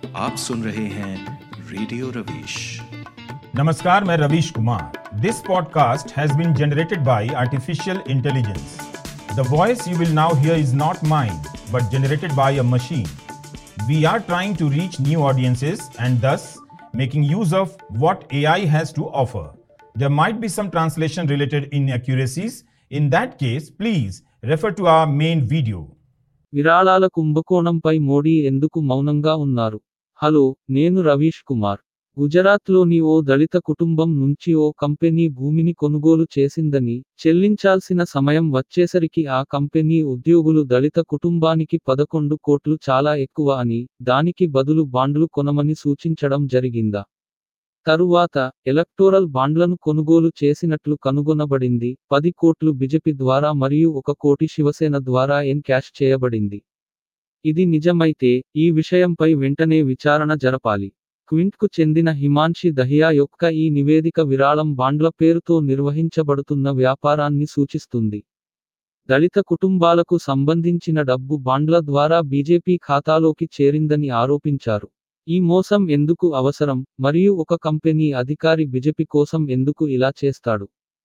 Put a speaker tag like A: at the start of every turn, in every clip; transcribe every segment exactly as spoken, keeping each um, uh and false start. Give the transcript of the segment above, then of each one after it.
A: आप सुन रहे हैं रेडियो रवीश।
B: नमस्कार, मैं Ravish Kumar. This podcast has been generated by artificial intelligence. The voice you will now hear is not mine but generated by a machine. We are trying to reach new audiences and thus making use of what A I has to offer. There might be some translation related inaccuracies. In that case, please refer to our main video.
C: విరాళాల కుంభకోణంపై మోడీ ఎందుకు మౌనంగా ఉన్నారు? Hello, నేను రవీష్ కుమార్. గుజరాత్లోని ఓ దళిత కుటుంబం నుంచి ఓ company భూమిని కొనుగోలు చేసిందని, చెల్లించాల్సిన సమయం వచ్చేసరికి ఆ కంపెనీ ఉద్యోగులు దళిత కుటుంబానికి పదకొండు కోట్లు చాలా ఎక్కువ అని, దానికి బదులు బాండ్లు కొనమని సూచించడం జరిగిందా? తరువాత, ఎలక్టోరల్ బాండ్లను కొనుగోలు చేసినట్లు కనుగొనబడింది. పది కోట్లు బీజేపీ ద్వారా మరియు ఒక కోటి శివసేన ద్వారా ఎన్ క్యాష్ చేయబడింది. ఇది నిజమైతే, ఈ విషయంపై వెంటనే విచారణ జరపాలి. క్వింట్కు చెందిన హిమాన్షి దహియా యొక్క ఈ నివేదిక విరాళం బాండ్ల పేరుతో నిర్వహించబడుతున్న వ్యాపారాన్ని సూచిస్తుంది. దళిత కుటుంబాలకు సంబంధించిన డబ్బు బాండ్ల ద్వారా బీజేపీ ఖాతాలోకి చేరిందని ఆరోపించారు. ఈ మోసం ఎందుకు అవసరం, మరియు ఒక కంపెనీ అధికారి బీజేపీ కోసం ఎందుకు ఇలా చేస్తాడు?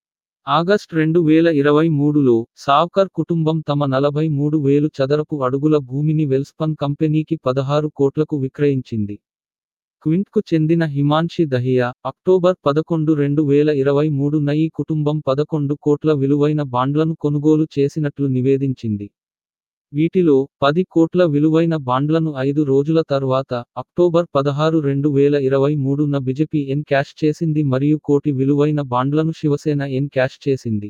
C: ఆగస్ట్ రెండు వేల ఇరవై మూడులో, సావ్కర్ కుటుంబం తమ నలభై మూడు వేలు చదరపు అడుగుల భూమిని వెల్స్పన్ కంపెనీకి పదహారు కోట్లకు విక్రయించింది. క్వింట్కు చెందిన హిమాన్షి దహియా, అక్టోబర్ పదకొండు రెండు వేల ఇరవై మూడున ఈ కుటుంబం పదకొండు కోట్ల విలువైన బాండ్లను కొనుగోలు చేసినట్లు నివేదించింది. వీటిలో, పది కోట్ల విలువైన బాండ్లను ఐదు రోజుల తర్వాత, అక్టోబర్ పదహారు రెండు వేల ఇరవై మూడున బీజేపీ ఎన్ క్యాష్ చేసింది మరియు కోటి విలువైన బాండ్లను శివసేన ఎన్ క్యాష్ చేసింది.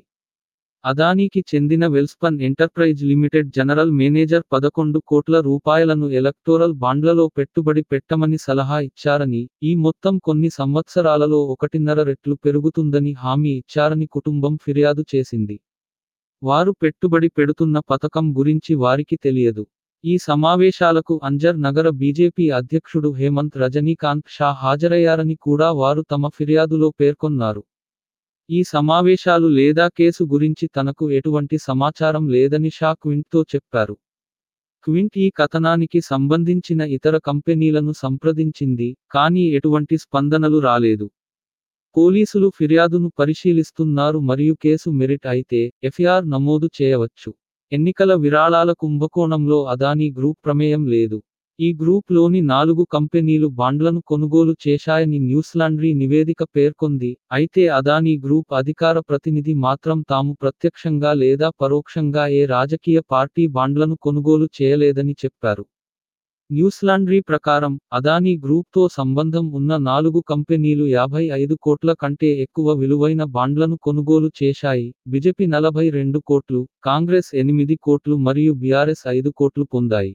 C: అదానీకి చెందిన Welspun enterprise limited general manager పదకొండు కోట్ల రూపాయలను ఎలక్టోరల్ బాండ్లలో పెట్టుబడి పెట్టమని సలహా ఇచ్చారని, ఈ మొత్తం కొన్ని సంవత్సరాలలో ఒకటిన్నర రెట్లు పెరుగుతుందని హామీ ఇచ్చారని కుటుంబం ఫిర్యాదు చేసింది. వారు పెట్టుబడి పెడుతున్న పథకం గురించి వారికి తెలియదు. ఈ సమావేశాలకు అంజర్ నగర బీజేపీ అధ్యక్షుడు హేమంత్ రజనీకాంత్ షా హాజరయ్యారని కూడా వారు తమ ఫిర్యాదులో పేర్కొన్నారు. ఈ సమావేశాలు లేదా కేసు గురించి తనకు ఎటువంటి సమాచారం లేదని షా క్వింట్తో చెప్పారు. క్వింట్ ఈ కథనానికి సంబంధించిన ఇతర కంపెనీలను సంప్రదించింది, కానీ ఎటువంటి స్పందనలు రాలేదు. పోలీసులు ఫిర్యాదును పరిశీలిస్తున్నారు మరియు కేసు మెరిట్ అయితే, ఎఫ్ఐఆర్ నమోదు చేయవచ్చు. ఎన్నికల విరాళాల కుంభకోణంలో అదానీ గ్రూప్ ప్రమేయం లేదు. ఈ గ్రూప్లోని నాలుగు కంపెనీలు బాండ్లను కొనుగోలు చేశాయని న్యూస్లాండ్రీ నివేదిక పేర్కొంది, అయితే అదానీ గ్రూప్ అధికార ప్రతినిధి మాత్రం తాము ప్రత్యక్షంగా లేదా పరోక్షంగా ఏ రాజకీయ పార్టీ బాండ్లను కొనుగోలు చేయలేదని చెప్పారు. న్యూస్లాండ్రీ ప్రకారం, అదానీ గ్రూప్తో సంబంధం ఉన్న నాలుగు కంపెనీలు యాభై ఐదు కోట్ల కంటే ఎక్కువ విలువైన బాండ్లను కొనుగోలు చేశాయి. బీజేపీ నలభై రెండు కోట్లు, కాంగ్రెస్ ఎనిమిది కోట్లు మరియు బీఆర్ఎస్ ఐదు కోట్లు పొందాయి.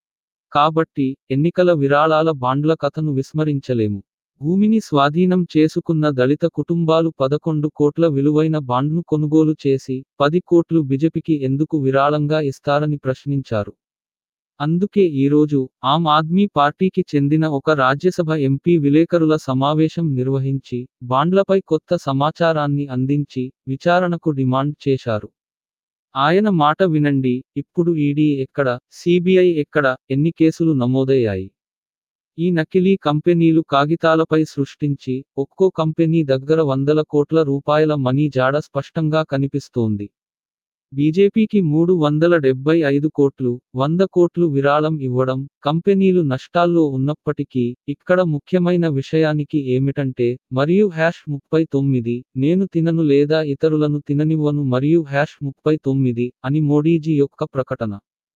C: కాబట్టి, ఎన్నికల విరాళాల బాండ్ల కథను విస్మరించలేము. భూమిని స్వాధీనం చేసుకున్న దళిత కుటుంబాలు పదకొండు కోట్ల విలువైన బాండ్ను కొనుగోలు చేసి, పది కోట్లు బీజేపీకి ఎందుకు విరాళంగా ఇస్తారని ప్రశ్నించారు. అందుకే ఈరోజు, ఆమ్ ఆద్మీ పార్టీకి చెందిన ఒక రాజ్యసభ ఎంపీ విలేకరుల సమావేశం నిర్వహించి, బాండ్లపై కొత్త సమాచారాన్ని అందించి, విచారణకు డిమాండ్ చేశారు. ఆయన మాట వినండి, ఇప్పుడు ఈడీ ఎక్కడ, సీబీఐ ఎక్కడ, ఎన్ని కేసులు నమోదయ్యాయి? ఈ నకిలీ కంపెనీలు కాగితాలపై సృష్టించి, ఒక్కో కంపెనీ దగ్గర వందల కోట్ల రూపాయల మనీ జాడ స్పష్టంగా కనిపిస్తోంది. బీజేపీకి మూడు వందల డెబ్బై ఐదు కోట్లు, వంద కోట్లు విరాళం ఇవ్వడం, కంపెనీలు నష్టాల్లో ఉన్నప్పటికీ, ఇక్కడ ముఖ్యమైన విషయానికి ఏమిటంటే, మరియు హ్యాష్ ముప్పై తొమ్మిది, నేను తినను లేదా ఇతరులను తిననివ్వను మరియు హ్యాష్ ముప్పై తొమ్మిది, అని మోడీజీ యొక్క ప్రకటన.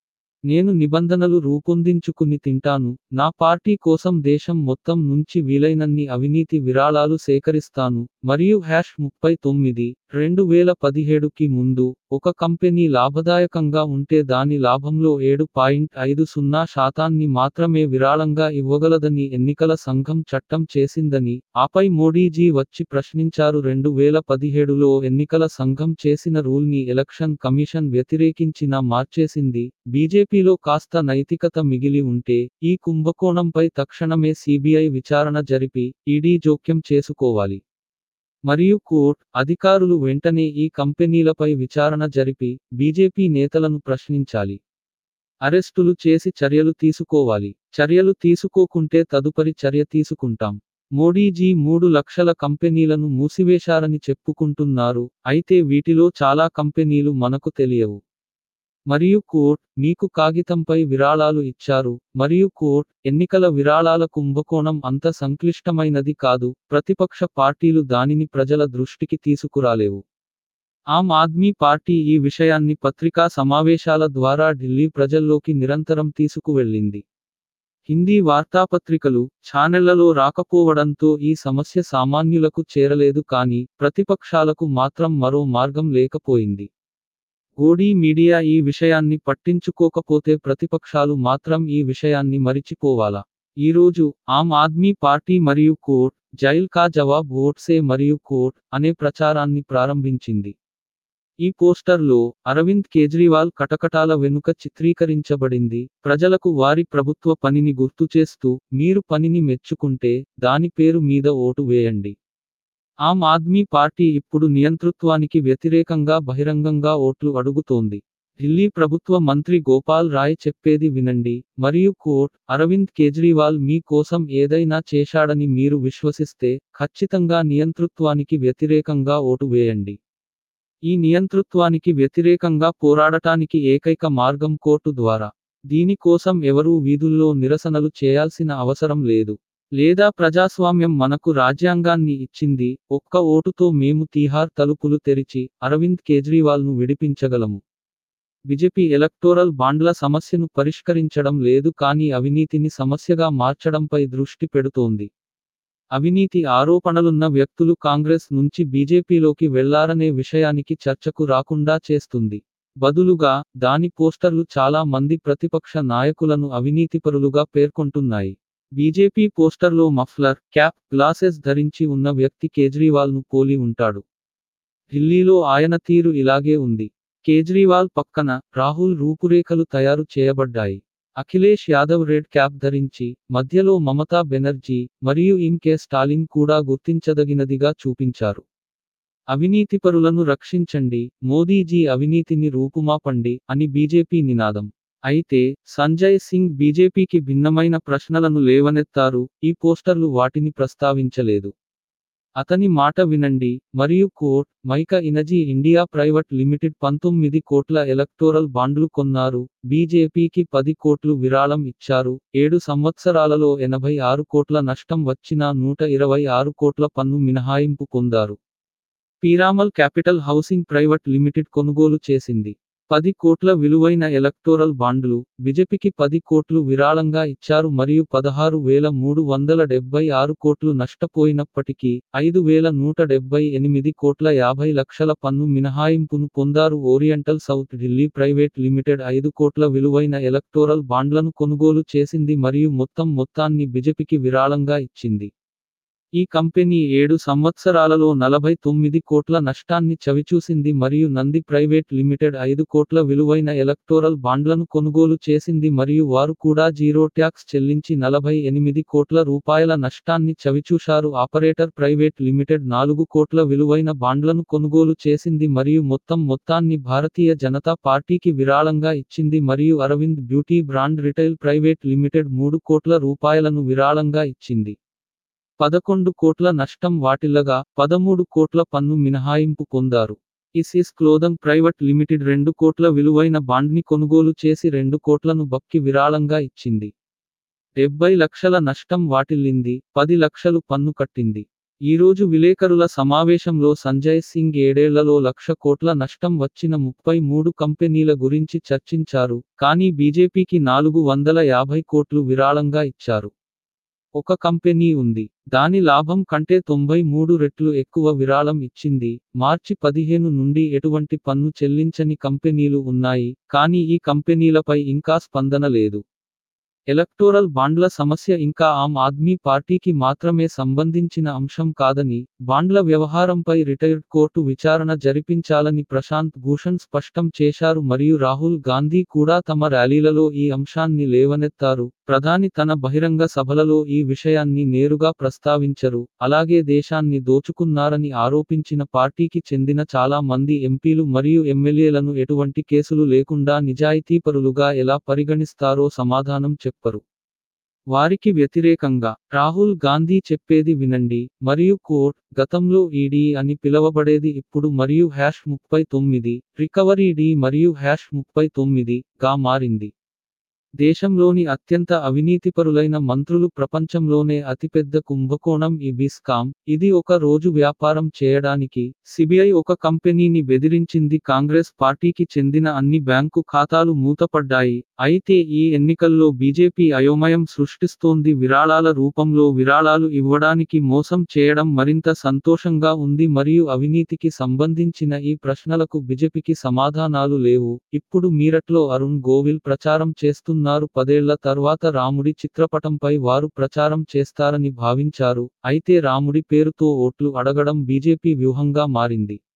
C: నేను నిబంధనలు రూపొందించుకుని తింటాను, నా పార్టీ కోసం దేశం మొత్తం నుంచి వీలైనన్ని అవినీతి విరాళాలు సేకరిస్తాను, మరియు హ్యాష్ ముప్పై తొమ్మిది, రెండు వేల పదిహేడుకి ముందు, ఒక కంపెనీ లాభదాయకంగా ఉంటే దాని లాభంలో ఏడు పాయింట్ ఐదు సున్నా శాతాన్ని మాత్రమే విరాళంగా ఇవ్వగలదని ఎన్నికల సంఘం చట్టం చేసిందని, ఆపై మోడీజీ వచ్చి ప్రశ్నించారు. రెండు వేల పదిహేడులో ఎన్నికల సంఘం చేసిన రూల్ని ఎలక్షన్ కమిషన్ వ్యతిరేకించినా మార్చేసింది. బీజేపీలో కాస్త నైతికత మిగిలి ఉంటే, ఈ కుంభకోణంపై తక్షణమే సీబీఐ విచారణ జరిపి, ఈడీ జోక్యం చేసుకోవాలి. మరియు కోర్ట్ అధికారులు వెంటనే ఈ కంపెనీలపై విచారణ జరిపి, బీజేపీ నేతలను ప్రశ్నించాలి. అరెస్టులు చేసి చర్యలు తీసుకోవాలి. చర్యలు తీసుకోకుంటే తదుపరి చర్య తీసుకుంటాం. మోడీజీ మూడు లక్షల కంపెనీలను మూసివేశారని చెప్పుకుంటున్నారు. అయితే వీటిలో చాలా కంపెనీలు మనకు తెలియవు. మరియు కోర్ట్ మీకు కాగితంపై విరాళాలు ఇచ్చారు. మరియు కోర్ట్ ఎన్నికల విరాళాల కుంభకోణం అంత సంక్లిష్టమైనది కాదు. ప్రతిపక్ష పార్టీలు దానిని ప్రజల దృష్టికి తీసుకురాలేవు. ఆమ్ ఆద్మీ పార్టీ ఈ విషయాన్ని పత్రికా సమావేశాల ద్వారా ఢిల్లీ ప్రజల్లోకి నిరంతరం తీసుకువెళ్ళింది. హిందీ వార్తాపత్రికలు, ఛానెళ్లలో రాకపోవడంతో ఈ సమస్య సామాన్యులకు చేరలేదు. కానీ ప్రతిపక్షాలకు మాత్రం మరో మార్గం లేకపోయింది. గోడీ మీడియా ఈ విషయాన్ని పట్టించుకోకపోతే ప్రతిపక్షాలు మాత్రం ఈ విషయాన్ని మరిచిపోవాలా? ఈరోజు ఆమ్ ఆద్మీ పార్టీ మరియు కోర్ట్ జైల్ కా జవాబ్ ఓట్సే మరియు కోర్ట్ అనే ప్రచారాన్ని ప్రారంభించింది. ఈ పోస్టర్లో అరవింద్ కేజ్రీవాల్ కటకటాల వెనుక చిత్రీకరించబడింది. ప్రజలకు వారి ప్రభుత్వ పనిని గుర్తుచేస్తూ, మీరు పనిని మెచ్చుకుంటే దాని పేరు మీద ఓటు వేయండి. ఆమ్ ఆద్మీ పార్టీ ఇప్పుడు నియంతృత్వానికి వ్యతిరేకంగా బహిరంగంగా ఓట్లు అడుగుతోంది. ఢిల్లీ ప్రభుత్వ మంత్రి గోపాల్ రాయ్ చెప్పేది వినండి. మరియు కోర్ట్ అరవింద్ కేజ్రీవాల్ మీ కోసం ఏదైనా చేశాడని మీరు విశ్వసిస్తే ఖచ్చితంగా నియంతృత్వానికి వ్యతిరేకంగా ఓటు వేయండి. ఈ నియంతృత్వానికి వ్యతిరేకంగా పోరాడటానికి ఏకైక మార్గం కోర్టు ద్వారా. దీని కోసం ఎవరూ వీధుల్లో నిరసనలు చేయాల్సిన అవసరం లేదు. లేదా ప్రజాస్వామ్యం మనకు రాజ్యాంగాన్ని ఇచ్చింది. ఒక్క ఓటుతో మేము తీహార్ తలుపులు తెరిచి అరవింద్ కేజ్రీవాల్ను విడిపించగలము. బీజేపీ ఎలక్టోరల్ బాండ్ల సమస్యను పరిష్కరించడం లేదు కానీ అవినీతిని సమస్యగా మార్చడంపై దృష్టి పెడుతోంది. అవినీతి ఆరోపణలున్న వ్యక్తులు కాంగ్రెస్ నుంచి బీజేపీలోకి వెళ్లారనే విషయానికి చర్చకు రాకుండా చేస్తుంది. బదులుగా దాని పోస్టర్లు చాలా మంది ప్రతిపక్ష నాయకులను అవినీతిపరులుగా పేర్కొంటున్నాయి. బీజేపీ పోస్టర్లో మఫ్లర్, క్యాప్, గ్లాసెస్ ధరించి ఉన్న వ్యక్తి కేజ్రీవాల్ను పోలి ఉంటాడు. ఢిల్లీలో ఆయన తీరు ఇలాగే ఉంది. కేజ్రీవాల్ పక్కన రాహుల్ రూపురేఖలు తయారు చేయబడ్డాయి. అఖిలేష్ యాదవ్ రెడ్ క్యాప్ ధరించి, మధ్యలో మమతా బెనర్జీ మరియు ఎంకే స్టాలిన్ కూడా గుర్తించదగినదిగా చూపించారు. అవినీతిపరులను రక్షించండి, మోదీజీ అవినీతిని రూపుమాపండి అని బీజేపీ నినాదం. అయితే సంజయ్ సింగ్ బీజేపీకి భిన్నమైన ప్రశ్నలను లేవనెత్తారు. ఈ పోస్టర్లు వాటిని ప్రస్తావించలేదు. అతని మాట వినండి. మరియు court mica energy India private limited పంతొమ్మిది కోట్ల ఎలక్టోరల్ బాండ్లు కొన్నారు. బీజేపీకి పది కోట్లు విరాళం ఇచ్చారు. ఏడు సంవత్సరాలలో ఎనభై ఆరు కోట్ల నష్టం వచ్చినా నూట ఇరవై ఆరు కోట్ల పన్ను మినహాయింపు పొందారు. Piramal capital housing private limited కొనుగోలు చేసింది. పది కోట్ల విలువైన ఎలక్టోరల్ బాండ్లు. బీజేపీకి పది కోట్లు విరాళంగా ఇచ్చారు మరియు పదహారు వేల మూడు వందల డెబ్బై ఆరు కోట్లు నష్టపోయినప్పటికీ ఐదు వేల నూట డెబ్బై ఎనిమిది కోట్ల యాభై లక్షల పన్ను మినహాయింపును పొందారు. Oriental south Delhi private limited ఐదు కోట్ల విలువైన ఎలక్టోరల్ బాండ్లను కొనుగోలు చేసింది మరియు మొత్తం మొత్తాన్ని బీజేపీకి విరాళంగా ఇచ్చింది. ఈ కంపెనీ ఏడు సంవత్సరాలలో నలభై తొమ్మిది కోట్ల నష్టాన్ని చవిచూసింది మరియు నంది ప్రైవేట్ లిమిటెడ్ ఐదు కోట్ల విలువైన ఎలక్టోరల్ బాండ్లను కొనుగోలు చేసింది మరియు వారు కూడా జీరో ట్యాక్స్ చెల్లించి నలభై ఎనిమిది కోట్ల రూపాయల నష్టాన్ని చవిచూశారు. ఆపరేటర్ ప్రైవేట్ లిమిటెడ్ నాలుగు కోట్ల విలువైన బాండ్లను కొనుగోలు చేసింది మరియు మొత్తం మొత్తాన్ని భారతీయ జనతా పార్టీకి విరాళంగా ఇచ్చింది మరియు Arvind beauty brand retail private limited మూడు కోట్ల రూపాయలను విరాళంగా ఇచ్చింది. పదకొండు కోట్ల నష్టం వాటిల్లగా పదమూడు కోట్ల పన్ను మినహాయింపు పొందారు. ఇసిస్ క్లోథంగ్ ప్రైవేట్ లిమిటెడ్ రెండు కోట్ల విలువైన బాండ్ని కొనుగోలు చేసి రెండు కోట్లను బక్కి విరాళంగా ఇచ్చింది. డెబ్బై లక్షల నష్టం వాటిల్లింది, పది లక్షలు పన్ను కట్టింది. ఈరోజు విలేకరుల సమావేశంలో సంజయ్ సింగ్ ఏడేళ్లలో లక్ష కోట్ల నష్టం వచ్చిన ముప్పై మూడు కంపెనీల గురించి చర్చించారు. కానీ బీజేపీకి నాలుగు వందల యాభై కోట్లు విరాళంగా ఇచ్చారు. ఒక కంపెనీ ఉంది. దాని లాభం కంటే తొంభై మూడు రెట్లు ఎక్కువ విరాళం ఇచ్చింది. మార్చి పదిహేను నుండి ఎటువంటి పన్ను చెల్లించని కంపెనీలు ఉన్నాయి, కానీ ఈ కంపెనీలపై ఇంకా స్పందన లేదు. ఎలక్టోరల్ బాండ్ల సమస్య ఇంకా ఆమ్ ఆద్మీ పార్టీకి మాత్రమే సంబంధించిన అంశం కాదని, బాండ్ల వ్యవహారంపై రిటైర్డ్ కోర్టు విచారణ జరిపించాలని ప్రశాంత్ భూషణ్ స్పష్టం చేశారు మరియు రాహుల్ గాంధీ కూడా తమ ర్యాలీలలో ఈ అంశాన్ని లేవనెత్తారు. ప్రధాని తన బహిరంగ సభలలో ఈ విషయాన్ని నేరుగా ప్రస్తావించరు. అలాగే దేశాన్ని దోచుకున్నారని ఆరోపించిన పార్టీకి చెందిన చాలా మంది ఎంపీలు మరియు ఎమ్మెల్యేలను ఎటువంటి కేసులు లేకుండా నిజాయితీపరులుగా ఎలా పరిగణిస్తారో సమాధానం చెప్పరు. వారికి వ్యతిరేకంగా రాహుల్ గాంధీ చెప్పేది వినండి మరియు కోర్ట్ గతంలో ఈడీ అని పిలవబడేది ఇప్పుడు మరియు హ్యాష్ ముప్పై తొమ్మిది రికవరీ డి మరియు హ్యాష్ ముప్పై తొమ్మిది గా మారింది. దేశంలోని అత్యంత అవినీతిపరులైన మంత్రులు ప్రపంచంలోనే అతిపెద్ద కుంభకోణం ఈ బిస్కామ్. ఇది ఒక రోజు వ్యాపారం చేయడానికి సిబిఐ ఒక కంపెనీని బెదిరించింది. కాంగ్రెస్ పార్టీకి చెందిన అన్ని బ్యాంకు ఖాతాలు మూతపడ్డాయి. అయితే ఈ ఎన్నికల్లో బీజేపీ అయోమయం సృష్టిస్తోంది. విరాళాల రూపంలో విరాళాలు ఇవ్వడానికి మోసం చేయడం మరింత సంతోషంగా ఉంది మరియు అవినీతికి సంబంధించిన ఈ ప్రశ్నలకు బీజేపీకి సమాధానాలు లేవు. ఇప్పుడు మీరట్లో అరుణ్ గోవిల్ ప్రచారం చేస్తున్నారు. పదేళ్ల తర్వాత రాముడి చిత్రపటంపై వారు ప్రచారం చేస్తారని భావించారు. అయితే రాముడి పేరుతో ఓట్లు అడగడం బీజేపీ వ్యూహంగా మారింది.